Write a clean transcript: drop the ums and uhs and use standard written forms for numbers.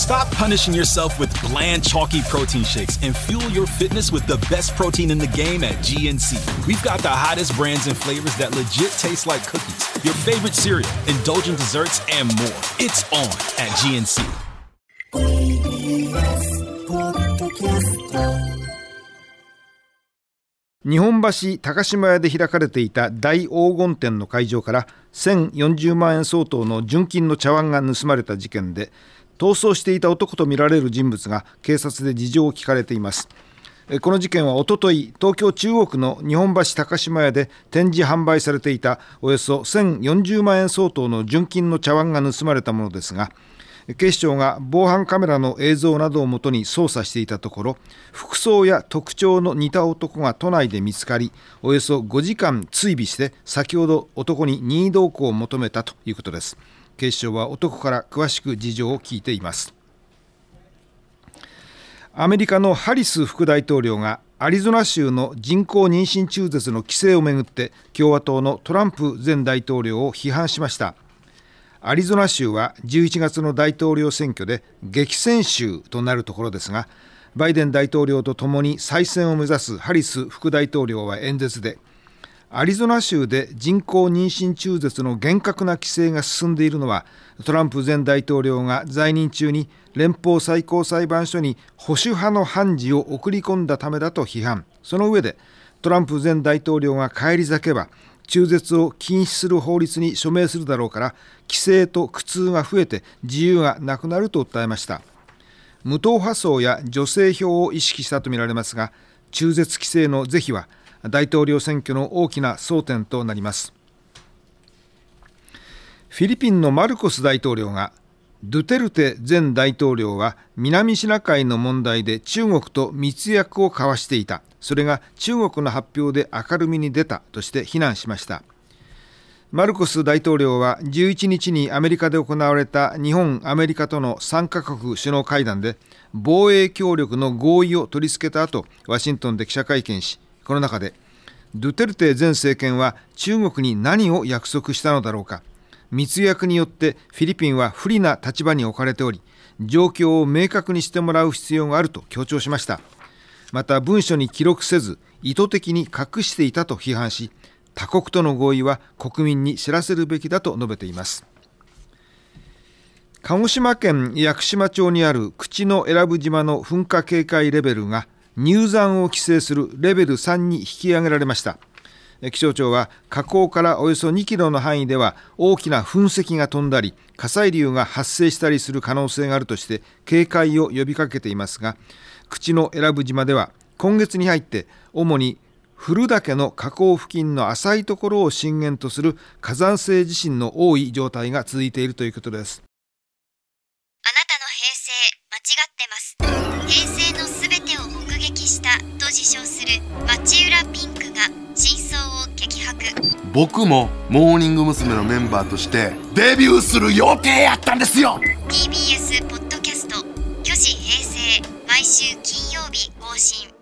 Stop punishing yourself with bland, chalky protein shakes and fuel your fitness with the best protein in the game at GNC. We've got the hottest brands and flavors that legit taste like cookies, your favorite cereal, indulgent desserts, and more. It's on at GNC. TBS ポッドキャスト。 日本橋高島屋で開かれていた大黄金展の会場から1040万円相当の純金の茶碗が盗まれた事件で、逃走していた男とみられる人物が警察で事情を聞かれています。この事件はおととい、東京中央区の日本橋高島屋で展示販売されていたおよそ1040万円相当の純金の茶碗が盗まれたものですが、警視庁が防犯カメラの映像などをもとに捜査していたところ、服装や特徴の似た男が都内で見つかり、およそ5時間追尾して先ほど男に任意同行を求めたということです。警視庁は男から詳しく事情を聞いています。アメリカのハリス副大統領がアリゾナ州の人工妊娠中絶の規制をめぐって共和党のトランプ前大統領を批判しました。アリゾナ州は11月の大統領選挙で激戦州となるところですが、バイデン大統領とともに再選を目指すハリス副大統領は演説で、アリゾナ州で人工妊娠中絶の厳格な規制が進んでいるのは、トランプ前大統領が在任中に連邦最高裁判所に保守派の判事を送り込んだためだと批判。その上で、トランプ前大統領が返り咲けば中絶を禁止する法律に署名するだろうから、規制と苦痛が増えて自由がなくなると訴えました。無党派層や女性票を意識したとみられますが、中絶規制の是非は大統領選挙の大きな争点となります。フィリピンのマルコス大統領が、ドゥテルテ前大統領は南シナ海の問題で中国と密約を交わしていた。それが中国の発表で明るみに出たとして非難しました。マルコス大統領は11日にアメリカで行われた日本、アメリカとの3カ国首脳会談で防衛協力の合意を取り付けた後、ワシントンで記者会見し、この中でドゥテルテ前政権は中国に何を約束したのだろうか。密約によってフィリピンは不利な立場に置かれており、状況を明確にしてもらう必要があると強調しました。また文書に記録せず意図的に隠していたと批判し、他国との合意は国民に知らせるべきだと述べています。鹿児島県屋久島町にある口永良部島の噴火警戒レベルが入山を規制するレベル3に引き上げられました。気象庁は火口からおよそ2キロの範囲では大きな噴石が飛んだり火砕流が発生したりする可能性があるとして警戒を呼びかけていますが、口永良部島では今月に入って主に古岳の河口付近の浅いところを震源とする火山性地震の多い状態が続いているということです。 あなたの平成間違ってます。平成のすべてを目撃したと自称する町浦ピンクが真相を激白。 僕もモーニング娘。のメンバーとしてデビューする予定やったんですよ。 TBS ポッドキャスト、虚子平成、毎週金曜日更新。